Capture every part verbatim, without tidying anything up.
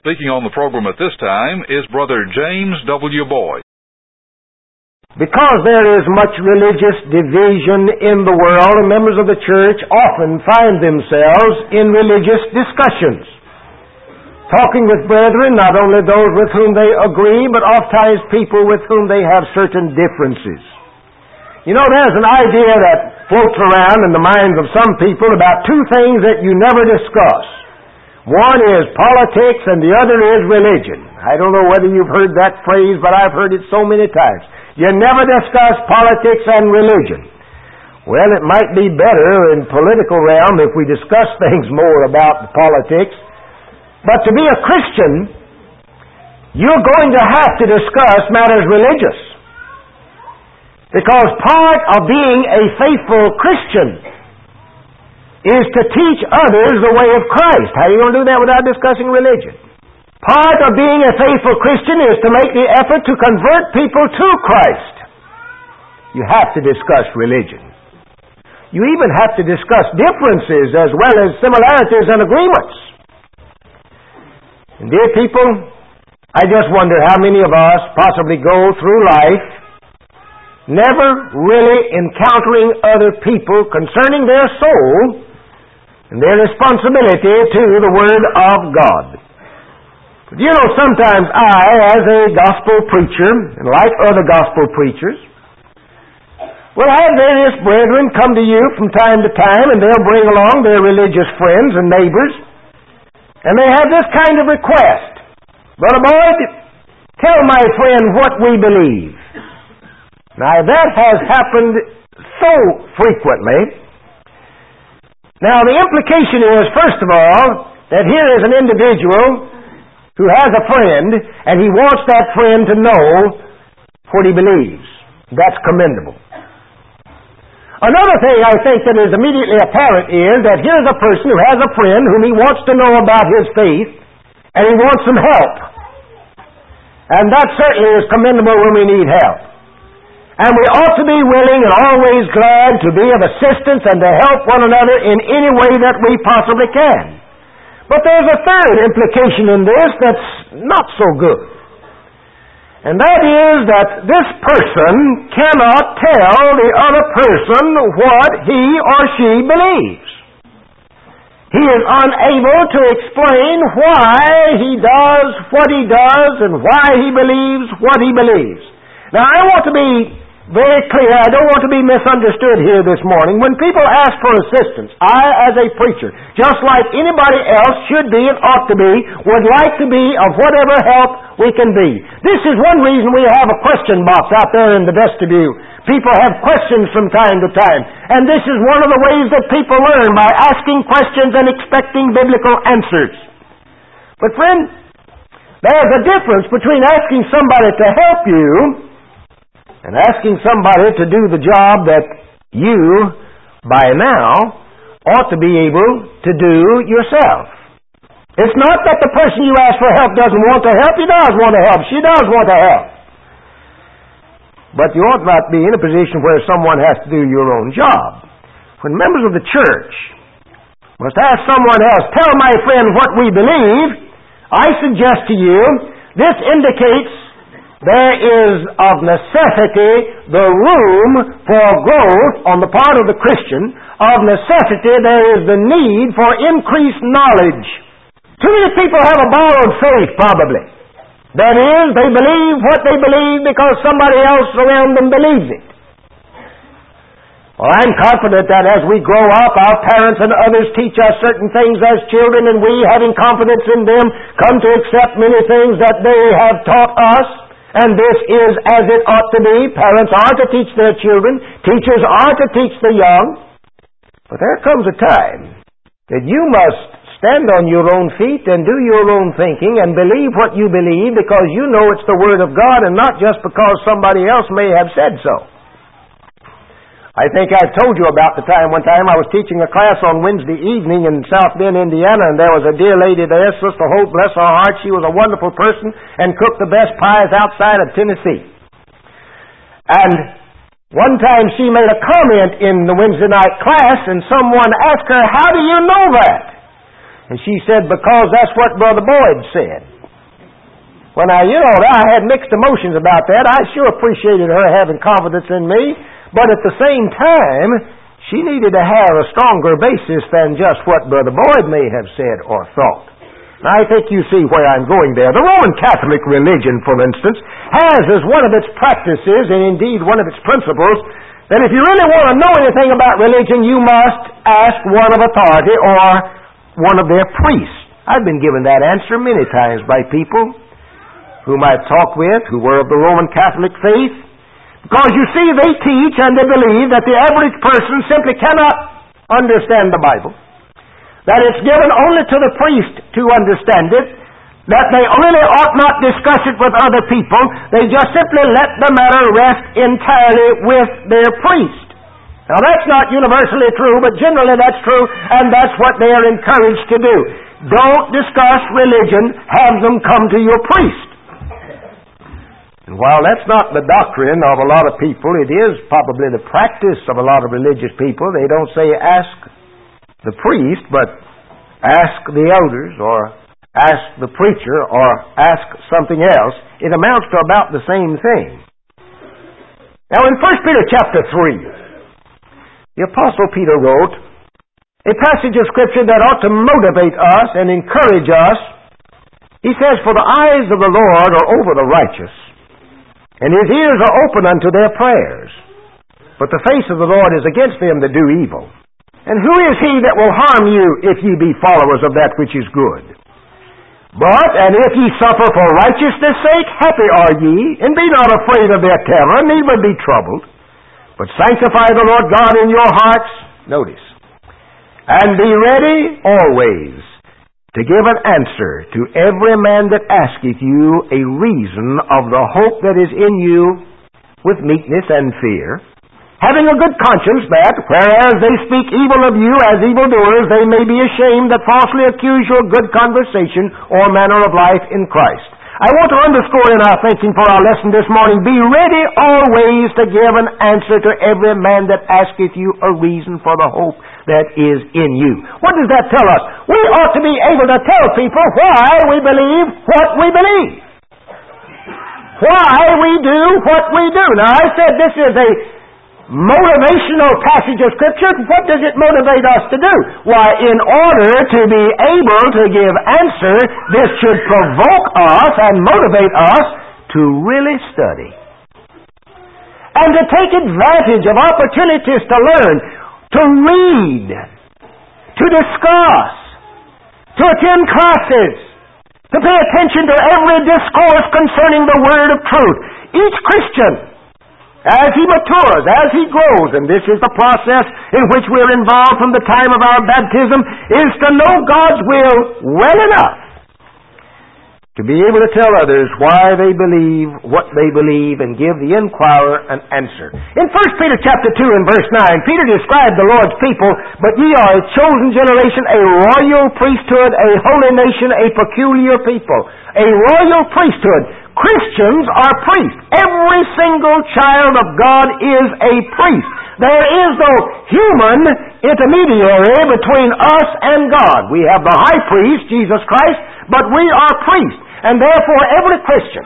Speaking on the program at this time is Brother James W. Boyd. Because there is much religious division in the world, and members of the church often find themselves in religious discussions, talking with brethren, not only those with whom they agree, but oftentimes people with whom they have certain differences. You know, there's an idea that floats around in the minds of some people about two things that you never discuss. One is politics and the other is religion. I don't know whether you've heard that phrase, but I've heard it so many times. You never discuss politics and religion. Well, it might be better in political realm if we discuss things more about politics. But to be a Christian, you're going to have to discuss matters religious. Because part of being a faithful Christian is to teach others the way of Christ. How are you going to do that without discussing religion? Part of being a faithful Christian is to make the effort to convert people to Christ. You have to discuss religion. You even have to discuss differences as well as similarities and agreements. And dear people, I just wonder how many of us possibly go through life never really encountering other people concerning their soul and their responsibility to the Word of God. But you know, sometimes I, as a gospel preacher, and like other gospel preachers, will have various brethren come to you from time to time, and they'll bring along their religious friends and neighbors, and they have this kind of request. Brother Boyd, tell my friend what we believe. Now, that has happened so frequently. Now, the implication is, first of all, that here is an individual who has a friend, and he wants that friend to know what he believes. That's commendable. Another thing I think that is immediately apparent is that here's a person who has a friend whom he wants to know about his faith, and he wants some help. And that certainly is commendable when we need help. And we ought to be willing and always glad to be of assistance and to help one another in any way that we possibly can. But there's a third implication in this that's not so good. And that is that this person cannot tell the other person what he or she believes. He is unable to explain why he does what he does and why he believes what he believes. Now, I want to be very clear. I don't want to be misunderstood here this morning. When people ask for assistance, I, as a preacher, just like anybody else should be and ought to be, would like to be of whatever help we can be. This is one reason we have a question box out there in the vestibule. People have questions from time to time. And this is one of the ways that people learn, by asking questions and expecting biblical answers. But friend, there's a difference between asking somebody to help you and asking somebody to do the job that you, by now, ought to be able to do yourself. It's not that the person you ask for help doesn't want to help. He does want to help. She does want to help. But you ought not be in a position where someone has to do your own job. When members of the church must ask someone else, tell my friend what we believe, I suggest to you, this indicates there is of necessity the room for growth on the part of the Christian. Of necessity there is the need for increased knowledge. Too many people have a borrowed faith, probably. That is, they believe what they believe because somebody else around them believes it. Well, I'm confident that as we grow up, our parents and others teach us certain things as children, and we, having confidence in them, come to accept many things that they have taught us. And this is as it ought to be. Parents are to teach their children. Teachers are to teach the young. But there comes a time that you must stand on your own feet and do your own thinking and believe what you believe because you know it's the Word of God and not just because somebody else may have said so. I think I told you about the time one time I was teaching a class on Wednesday evening in South Bend, Indiana, and there was a dear lady there, Sister Hope, bless her heart. She was a wonderful person and cooked the best pies outside of Tennessee. And one time she made a comment in the Wednesday night class, and someone asked her, how do you know that? And she said, because that's what Brother Boyd said. Well, now, you know, I had mixed emotions about that. I sure appreciated her having confidence in me, but at the same time, she needed to have a stronger basis than just what Brother Boyd may have said or thought. Now, I think you see where I'm going there. The Roman Catholic religion, for instance, has as one of its practices, and indeed one of its principles, that if you really want to know anything about religion, you must ask one of authority or one of their priests. I've been given that answer many times by people whom I've talked with who were of the Roman Catholic faith. Because you see, they teach and they believe that the average person simply cannot understand the Bible. That it's given only to the priest to understand it. That they really ought not discuss it with other people. They just simply let the matter rest entirely with their priest. Now that's not universally true, but generally that's true, and that's what they are encouraged to do. Don't discuss religion, have them come to your priest. And while that's not the doctrine of a lot of people, it is probably the practice of a lot of religious people. They don't say ask the priest, but ask the elders, or ask the preacher, or ask something else. It amounts to about the same thing. Now in First Peter chapter three, the Apostle Peter wrote a passage of Scripture that ought to motivate us and encourage us. He says, for the eyes of the Lord are over the righteous, and His ears are open unto their prayers. But the face of the Lord is against them that do evil. And who is he that will harm you if ye be followers of that which is good? But, and if ye suffer for righteousness' sake, happy are ye, and be not afraid of their terror, neither be troubled. But sanctify the Lord God in your hearts, notice, and be ready always to give an answer to every man that asketh you a reason of the hope that is in you with meekness and fear, having a good conscience that, whereas they speak evil of you as evildoers, they may be ashamed that falsely accuse your good conversation or manner of life in Christ. I want to underscore in our thinking for our lesson this morning, be ready always to give an answer to every man that asketh you a reason for the hope that is in you. What does that tell us? We ought to be able to tell people why we believe what we believe. Why we do what we do. Now, I said this is a motivational passage of Scripture. What does it motivate us to do? Why, in order to be able to give answer, this should provoke us and motivate us to really study. And to take advantage of opportunities to learn, to read, to discuss, to attend classes, to pay attention to every discourse concerning the Word of truth. Each Christian, as he matures, as he grows, and this is the process in which we're involved from the time of our baptism, is to know God's will well enough to be able to tell others why they believe what they believe and give the inquirer an answer. In First Peter chapter two and verse nine, Peter described the Lord's people, but ye are a chosen generation, a royal priesthood, a holy nation, a peculiar people. A royal priesthood. Christians are priests. Every single child of God is a priest. There is no human intermediary between us and God. We have the high priest, Jesus Christ, but we are priests. And therefore every Christian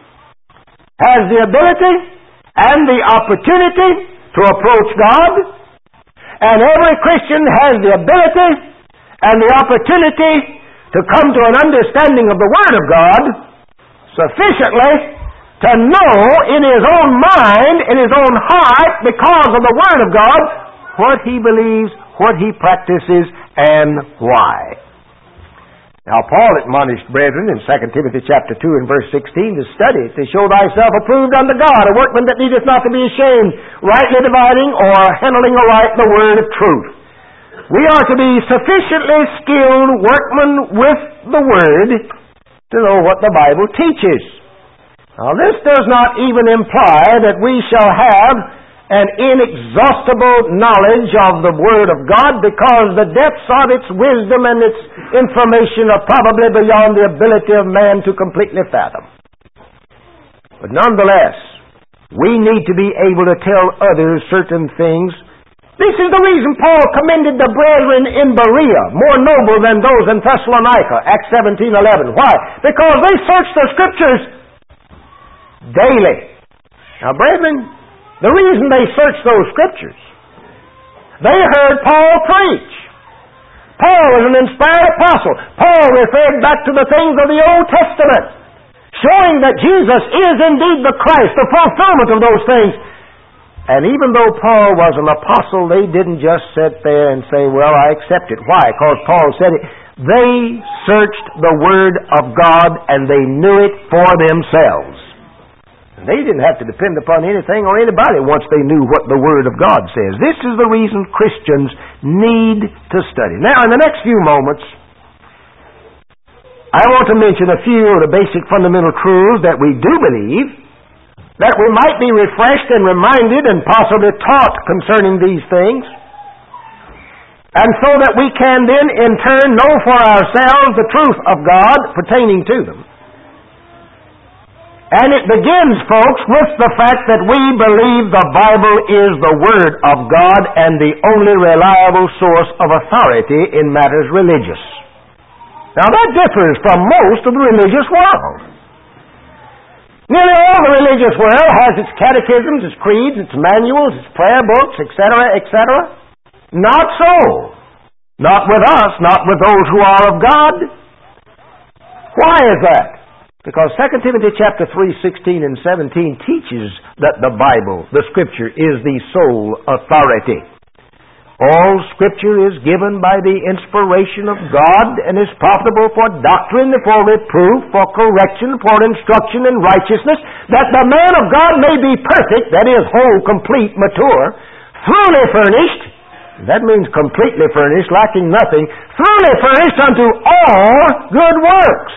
has the ability and the opportunity to approach God, and every Christian has the ability and the opportunity to come to an understanding of the Word of God sufficiently to know in his own mind, in his own heart, because of the Word of God, what he believes, what he practices, and why. Now, Paul admonished brethren in Second Timothy chapter two and verse sixteen to study, to show thyself approved unto God, a workman that needeth not to be ashamed, rightly dividing or handling aright the word of truth. We are to be sufficiently skilled workmen with the Word to know what the Bible teaches. Now, this does not even imply that we shall have an inexhaustible knowledge of the Word of God, because the depths of its wisdom and its information are probably beyond the ability of man to completely fathom. But nonetheless, we need to be able to tell others certain things This is the reason Paul commended the brethren in Berea, more noble than those in Thessalonica, Acts seventeen eleven. Why? Because they searched the Scriptures daily. Now, brethren, the reason they searched those Scriptures, they heard Paul preach. Paul was an inspired apostle. Paul referred back to the things of the Old Testament, showing that Jesus is indeed the Christ, the fulfillment of those things. And even though Paul was an apostle, they didn't just sit there and say, well, I accept it. Why? Because Paul said it. They searched the Word of God and they knew it for themselves. And they didn't have to depend upon anything or anybody once they knew what the Word of God says. This is the reason Christians need to study. Now, in the next few moments, I want to mention a few of the basic fundamental truths that we do believe, that we might be refreshed and reminded and possibly taught concerning these things, and so that we can then in turn know for ourselves the truth of God pertaining to them. And it begins, folks, with the fact that we believe the Bible is the Word of God and the only reliable source of authority in matters religious. Now that differs from most of the religious world. Nearly all the religious world has its catechisms, its creeds, its manuals, its prayer books, et cetera, et cetera. Not so. Not with us, not with those who are of God. Why is that? Because Second Timothy chapter three, sixteen and seventeen teaches that the Bible, the Scripture, is the sole authority. All Scripture is given by the inspiration of God and is profitable for doctrine, for reproof, for correction, for instruction in righteousness, that the man of God may be perfect, that is, whole, complete, mature, thoroughly furnished, that means completely furnished, lacking nothing, thoroughly furnished unto all good works.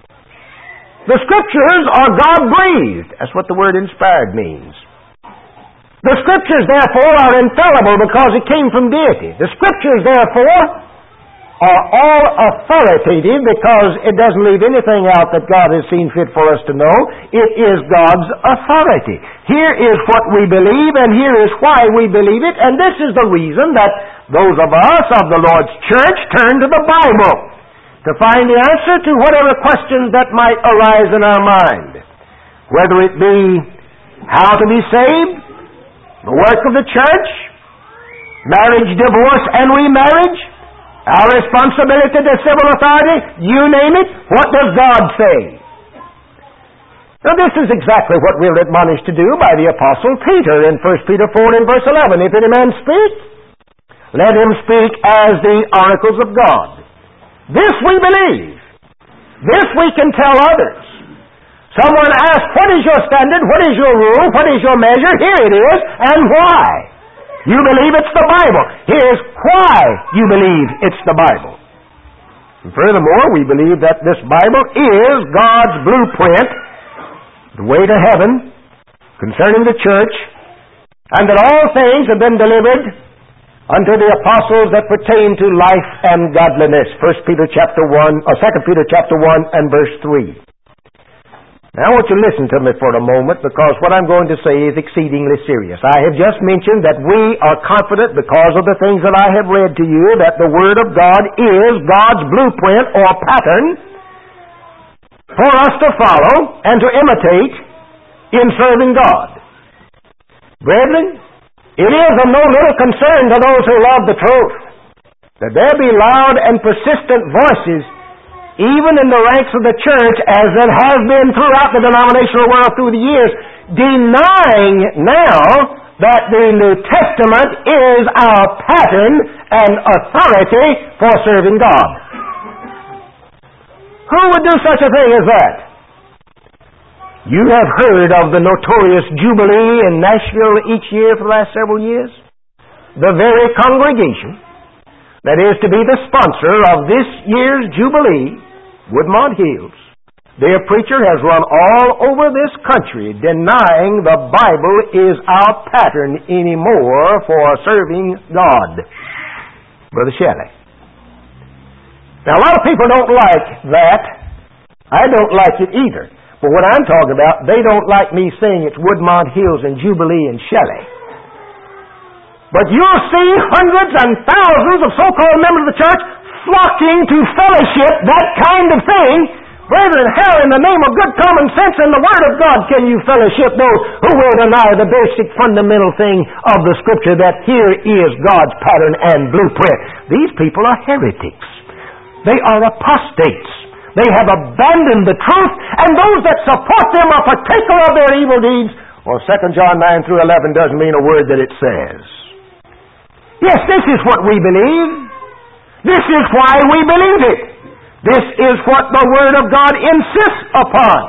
The Scriptures are God-breathed. That's what the word inspired means. The Scriptures, therefore, are infallible because it came from deity. The Scriptures, therefore, are all authoritative because it doesn't leave anything out that God has seen fit for us to know. It is God's authority. Here is what we believe, and here is why we believe it, and this is the reason that those of us of the Lord's church turn to the Bible to find the answer to whatever questions that might arise in our mind. Whether it be how to be saved, the work of the church, marriage, divorce, and remarriage, our responsibility to civil authority, you name it, what does God say? Now this is exactly what we're admonished to do by the Apostle Peter in First Peter four and verse eleven. If any man speak, let him speak as the oracles of God. This we believe. This we can tell others. Someone asks, what is your standard? What is your rule? What is your measure? Here it is, and why? You believe it's the Bible. Here's why you believe it's the Bible. And furthermore, we believe that this Bible is God's blueprint, the way to heaven, concerning the church, and that all things have been delivered unto the apostles that pertain to life and godliness. First Peter chapter one, or Second Peter chapter one and verse three. Now I want you to listen to me for a moment, because what I'm going to say is exceedingly serious. I have just mentioned that we are confident, because of the things that I have read to you, that the Word of God is God's blueprint or pattern for us to follow and to imitate in serving God. Brethren, it is of no little concern to those who love the truth that there be loud and persistent voices even in the ranks of the church, as it has been throughout the denominational world through the years, denying now that the New Testament is our pattern and authority for serving God. Who would do such a thing as that? You have heard of the notorious Jubilee in Nashville each year for the last several years? The very congregation that is to be the sponsor of this year's Jubilee, Woodmont Hills, their preacher has run all over this country denying the Bible is our pattern anymore for serving God. Brother Shelley. Now, a lot of people don't like that. I don't like it either. But what I'm talking about, they don't like me saying it's Woodmont Hills and Jubilee and Shelley. But you'll see hundreds and thousands of so-called members of the church flocking to fellowship that kind of thing. Brethren, how in the name of good common sense and the Word of God can you fellowship those who will deny the basic fundamental thing of the Scripture, that here is God's pattern and blueprint? These people are heretics. They are apostates. They have abandoned the truth, and those that support them are partaker of their evil deeds. Well, Second John nine through eleven doesn't mean a word that it says. Yes, this is what we believe. This is why we believe it. This is what the Word of God insists upon.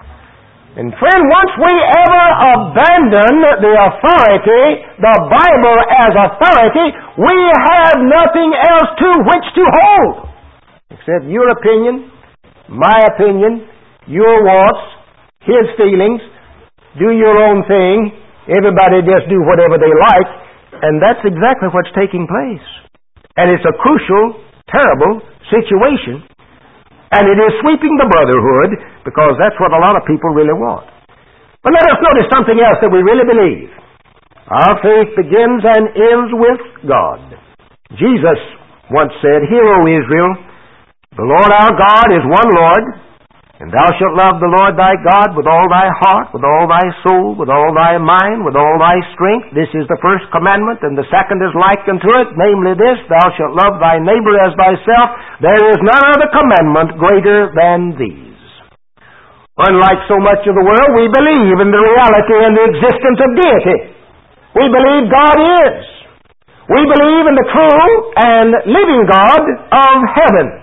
And friend, once we ever abandon the authority, the Bible as authority, we have nothing else to which to hold, except your opinion, my opinion, your wants, his feelings. Do your own thing. Everybody just do whatever they like. And that's exactly what's taking place. And it's a crucial, terrible situation. And it is sweeping the brotherhood, because that's what a lot of people really want. But let us notice something else that we really believe. Our faith begins and ends with God. Jesus once said, "Hear, O Israel, the Lord our God is one Lord, and thou shalt love the Lord thy God with all thy heart, with all thy soul, with all thy mind, with all thy strength. This is the first commandment, and the second is like unto it, namely this, thou shalt love thy neighbor as thyself. There is none other commandment greater than these." Unlike so much of the world, we believe in the reality and the existence of deity. We believe God is. We believe in the true and living God of heaven.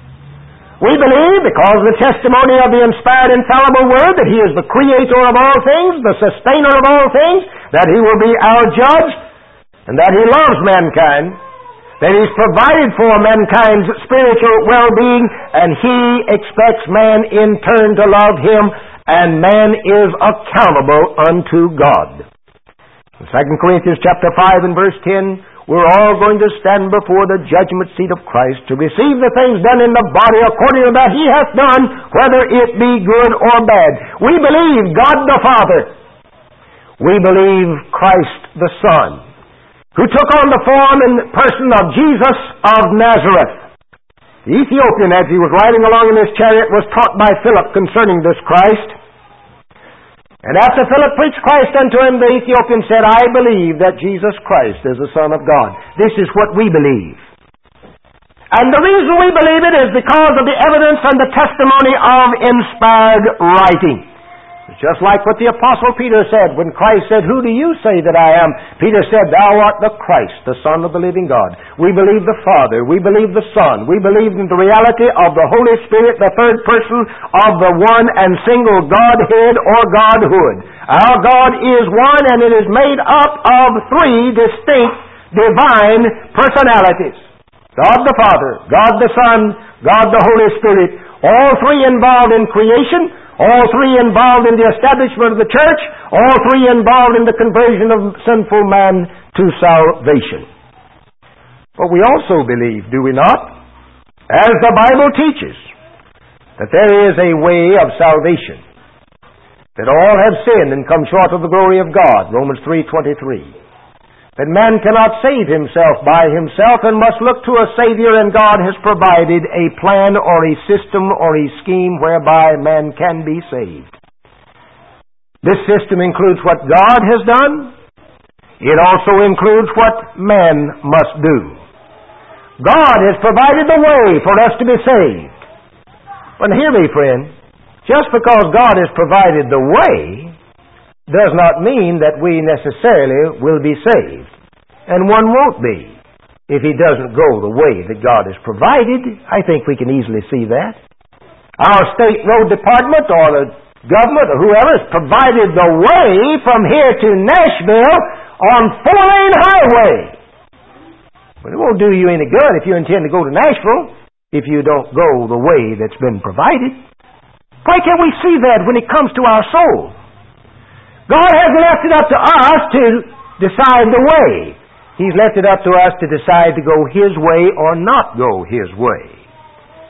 We believe, because of the testimony of the inspired, infallible Word, that He is the Creator of all things, the Sustainer of all things, that He will be our Judge, and that He loves mankind, that He's provided for mankind's spiritual well-being, and He expects man in turn to love Him, and man is accountable unto God. In Second Corinthians chapter five and verse ten, we're all going to stand before the judgment seat of Christ to receive the things done in the body according to that He hath done, whether it be good or bad. We believe God the Father. We believe Christ the Son, who took on the form and person of Jesus of Nazareth. The Ethiopian, as he was riding along in his chariot, was taught by Philip concerning this Christ. And after Philip preached Christ unto him, the Ethiopian said, "I believe that Jesus Christ is the Son of God." This is what we believe. And the reason we believe it is because of the evidence and the testimony of inspired writing. It's just like what the Apostle Peter said when Christ said, "Who do you say that I am?" Peter said, "Thou art the Christ, the Son of the living God." We believe the Father. We believe the Son. We believe in the reality of the Holy Spirit, the third person of the one and single Godhead or Godhood. Our God is one, and it is made up of three distinct divine personalities. God the Father, God the Son, God the Holy Spirit. All three involved in creation. All three involved in the establishment of the church. All three involved in the conversion of sinful man to salvation. But we also believe, do we not, as the Bible teaches, that there is a way of salvation, that all have sinned and come short of the glory of God, Romans three twenty-three. That man cannot save himself by himself and must look to a Savior, and God has provided a plan or a system or a scheme whereby man can be saved. This system includes what God has done. It also includes what man must do. God has provided the way for us to be saved. But hear me, friend, just because God has provided the way does not mean that we necessarily will be saved. And one won't be if he doesn't go the way that God has provided. I think we can easily see that. Our state road department or the government or whoever has provided the way from here to Nashville on four-lane highway. But it won't do you any good if you intend to go to Nashville if you don't go the way that's been provided. Why can't we see that when it comes to our soul? God hasn't left it up to us to decide the way. He's left it up to us to decide to go His way or not go His way.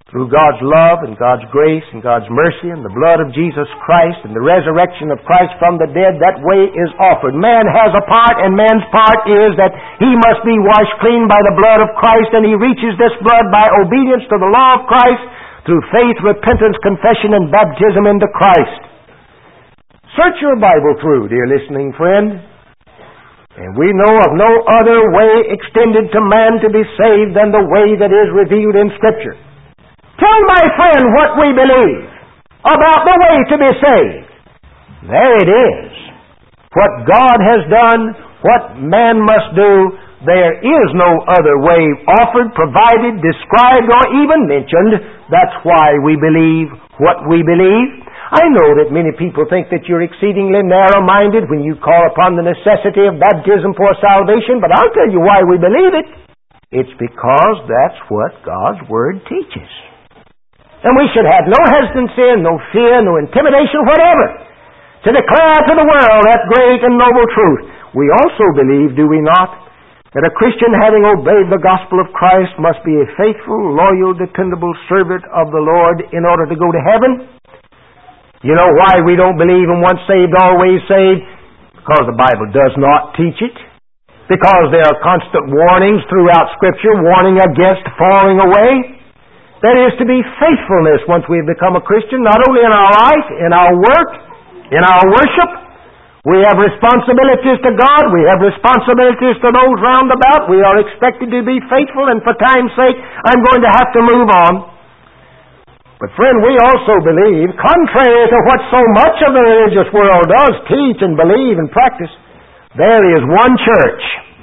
through God's love and God's grace and God's mercy and the blood of Jesus Christ and the resurrection of Christ from the dead, that way is offered. Man has a part, and man's part is that he must be washed clean by the blood of Christ, and he reaches this blood by obedience to the law of Christ through faith, repentance, confession, and baptism into Christ. Search your Bible through, dear listening friend, and we know of no other way extended to man to be saved than the way that is revealed in Scripture. Tell my friend what we believe about the way to be saved. There it is. What God has done, what man must do, there is no other way offered, provided, described, or even mentioned. That's why we believe what we believe. I know that many people think that you're exceedingly narrow-minded when you call upon the necessity of baptism for salvation, but I'll tell you why we believe it. It's because that's what God's Word teaches. And we should have no hesitancy, no fear, no intimidation, whatever, to declare to the world that great and noble truth. We also believe, do we not, that a Christian, having obeyed the gospel of Christ, must be a faithful, loyal, dependable servant of the Lord in order to go to heaven? You know why we don't believe in once saved, always saved? Because the Bible does not teach it. Because there are constant warnings throughout Scripture warning against falling away. That is to be faithfulness once we have become a Christian, not only in our life, in our work, in our worship. We have responsibilities to God. We have responsibilities to those round about. We are expected to be faithful, and for time's sake, I'm going to have to move on. But friend, we also believe, contrary to what so much of the religious world does teach and believe and practice, there is one church.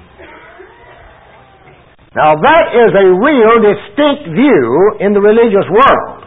Now that is a real distinct view in the religious world.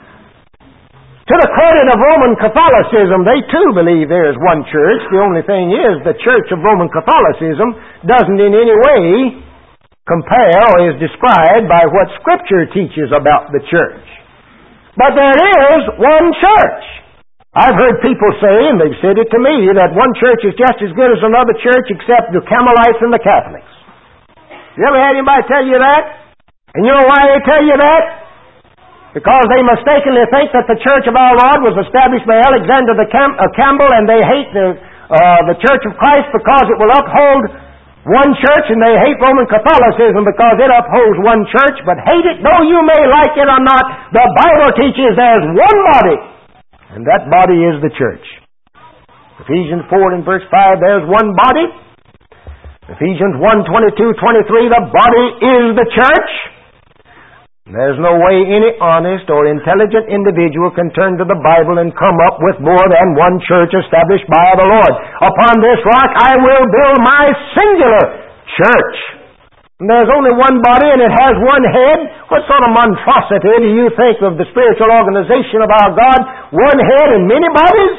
To the credit of Roman Catholicism, they too believe there is one church. The only thing is, the Church of Roman Catholicism doesn't in any way compare or is described by what Scripture teaches about the church. But there is one church. I've heard people say, and they've said it to me, that one church is just as good as another church except the Carmelites and the Catholics. You ever had anybody tell you that? And you know why they tell you that? Because they mistakenly think that the Church of our Lord was established by Alexander the Cam- uh, Campbell, and they hate the, uh, the Church of Christ because it will uphold one church, and they hate Roman Catholicism because it upholds one church. But hate it, though you may like it or not, the Bible teaches there's one body, and that body is the church. Ephesians four and verse five, there's one body. Ephesians one, twenty-two, twenty-three, the body is the church. There's no way any honest or intelligent individual can turn to the Bible and come up with more than one church established by the Lord. Upon this rock I will build my singular church. And there's only one body and it has one head. What sort of monstrosity do you think of the spiritual organization of our God? One head and many bodies?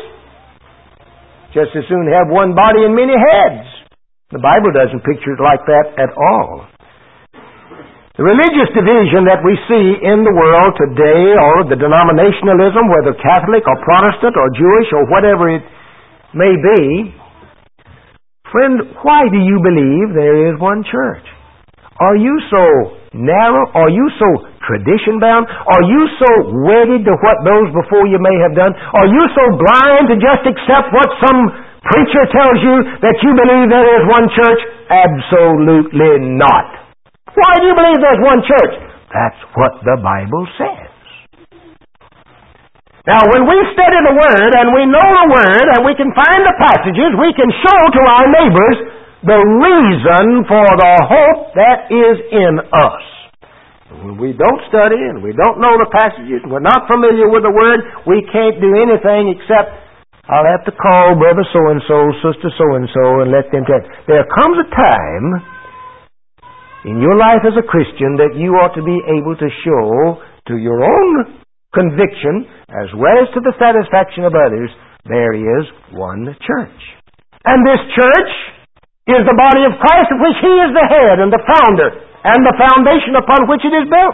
Just as soon have one body and many heads. The Bible doesn't picture it like that at all. The religious division that we see in the world today, or the denominationalism, whether Catholic or Protestant or Jewish or whatever it may be, friend, why do you believe there is one church? Are you so narrow? Are you so tradition-bound? Are you so wedded to what those before you may have done? Are you so blind to just accept what some preacher tells you that you believe there is one church? Absolutely not. Why do you believe there's one church? That's what the Bible says. Now, when we study the Word and we know the Word and we can find the passages, we can show to our neighbors the reason for the hope that is in us. When we don't study and we don't know the passages and we're not familiar with the Word, we can't do anything except, I'll have to call brother so-and-so, sister so-and-so, and let them tell. There comes a time in your life as a Christian that you ought to be able to show to your own conviction as well as to the satisfaction of others, there is one church. And this church is the body of Christ, of which He is the head and the founder and the foundation upon which it is built.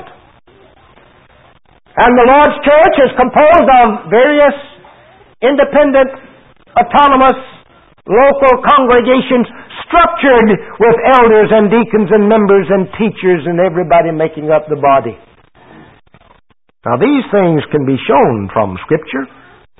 And the Lord's church is composed of various independent, autonomous, local congregations structured with elders and deacons and members and teachers and everybody making up the body. Now, these things can be shown from Scripture.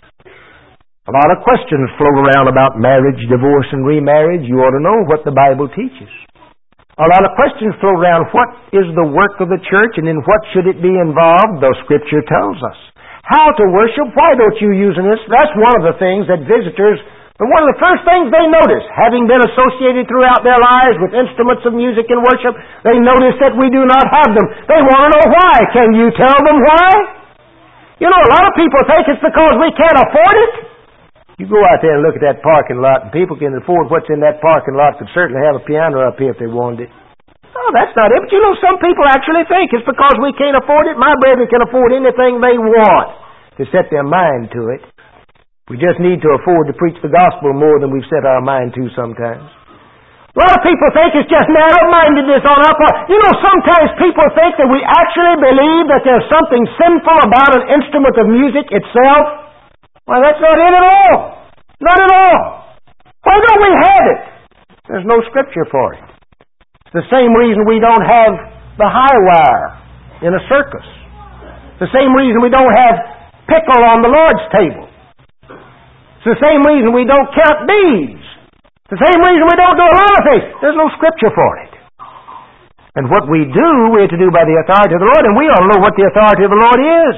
A lot of questions float around about marriage, divorce, and remarriage. You ought to know what the Bible teaches. A lot of questions float around what is the work of the church and in what should it be involved. The Scripture tells us. How to worship, why don't you use this? That's one of the things that visitors, one of the first things they notice, having been associated throughout their lives with instruments of music and worship, they notice that we do not have them. They want to know why. Can you tell them why? You know, a lot of people think it's because we can't afford it. You go out there and look at that parking lot, and people can afford what's in that parking lot, could certainly have a piano up here if they wanted it. Oh, that's not it. But you know, some people actually think it's because we can't afford it. My brethren can afford anything they want to set their mind to it. We just need to afford to preach the gospel more than we've set our mind to sometimes. A lot of people think it's just narrow-mindedness on our part. You know, sometimes people think that we actually believe that there's something sinful about an instrument of music itself. Well, that's not it at all. Not at all. Why don't we have it? There's no Scripture for it. It's the same reason we don't have the high wire in a circus. It's the same reason we don't have pickle on the Lord's table. It's the same reason we don't count beads. It's the same reason we don't do a lot of things. There's no Scripture for it. And what we do, we're to do by the authority of the Lord, and we all know what the authority of the Lord is.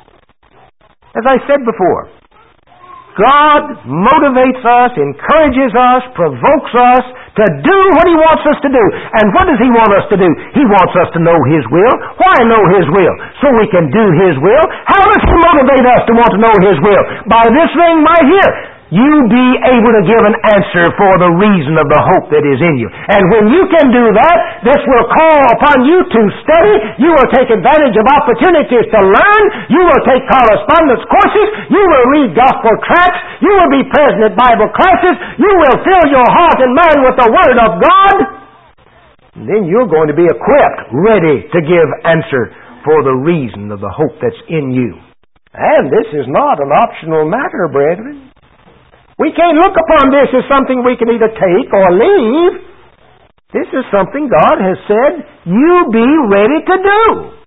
As I said before, God motivates us, encourages us, provokes us to do what He wants us to do. And what does He want us to do? He wants us to know His will. Why know His will? So we can do His will. How does He motivate us to want to know His will? By this thing right here. You be able to give an answer for the reason of the hope that is in you. And when you can do that, this will call upon you to study. You will take advantage of opportunities to learn. You will take correspondence courses. You will read gospel tracts. You will be present at Bible classes. You will fill your heart and mind with the Word of God. And then you're going to be equipped, ready to give answer for the reason of the hope that's in you. And this is not an optional matter, brethren. We can't look upon this as something we can either take or leave. This is something God has said you be ready to do.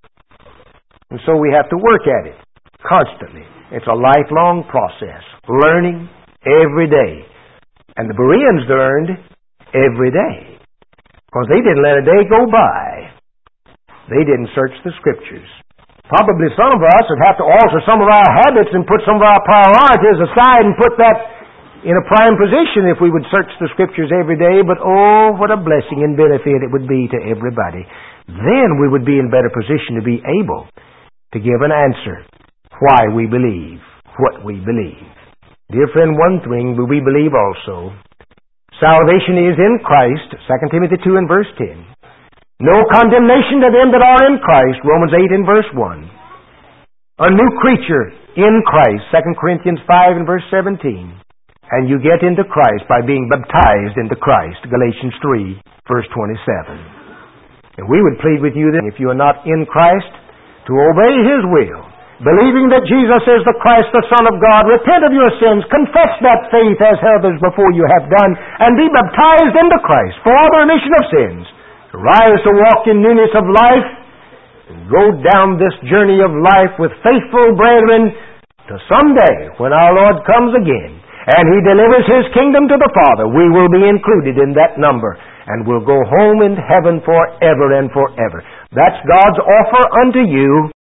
And so we have to work at it constantly. It's a lifelong process, learning every day. And the Bereans learned every day because they didn't let a day go by. They didn't search the Scriptures. Probably some of us would have to alter some of our habits and put some of our priorities aside and put that in a prime position if we would search the Scriptures every day, but oh, what a blessing and benefit it would be to everybody. Then we would be in better position to be able to give an answer why we believe what we believe. Dear friend, one thing we believe also, salvation is in Christ, Second Timothy two and verse ten. No condemnation to them that are in Christ, Romans eight and verse one. A new creature in Christ, Second Corinthians five and verse seventeen. And you get into Christ by being baptized into Christ, Galatians three, verse twenty-seven. And we would plead with you then, if you are not in Christ, to obey His will, believing that Jesus is the Christ, the Son of God, repent of your sins, confess that faith as others before you have done, and be baptized into Christ for the remission of sins, to rise to walk in newness of life, and go down this journey of life with faithful brethren to someday when our Lord comes again. And He delivers His kingdom to the Father. We will be included in that number. And we'll go home in heaven forever and forever. That's God's offer unto you.